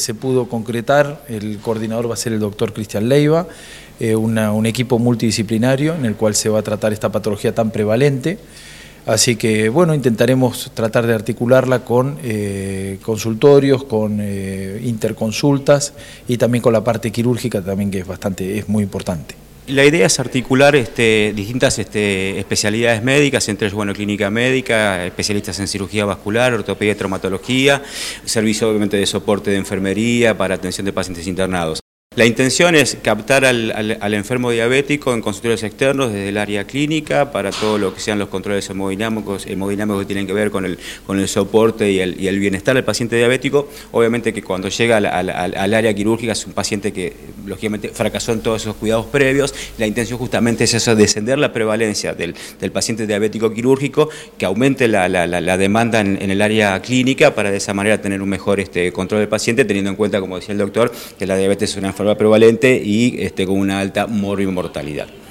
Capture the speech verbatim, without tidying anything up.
se pudo concretar. El coordinador va a ser el doctor Cristian Leiva, eh, una, un equipo multidisciplinario en el cual se va a tratar esta patología tan prevalente. Así que, bueno, intentaremos tratar de articularla con eh, consultorios, con eh, interconsultas y también con la parte quirúrgica también, que es bastante, es muy importante. La idea es articular este, distintas este, especialidades médicas, entre ellos, bueno, clínica médica, especialistas en cirugía vascular, ortopedia y traumatología, servicio obviamente de soporte de enfermería para atención de pacientes internados. La intención es captar al, al, al enfermo diabético en consultorios externos desde el área clínica para todo lo que sean los controles hemodinámicos, hemodinámicos que tienen que ver con el, con el soporte y el, y el bienestar del paciente diabético. Obviamente que cuando llega al, al, al área quirúrgica es un paciente que lógicamente fracasó en todos esos cuidados previos. La intención justamente es eso, descender la prevalencia del, del paciente diabético quirúrgico, que aumente la, la, la, la demanda en, en el área clínica para de esa manera tener un mejor este, control del paciente, teniendo en cuenta, como decía el doctor, que la diabetes es una enfermedad prevalente y este, con una alta morbimortalidad.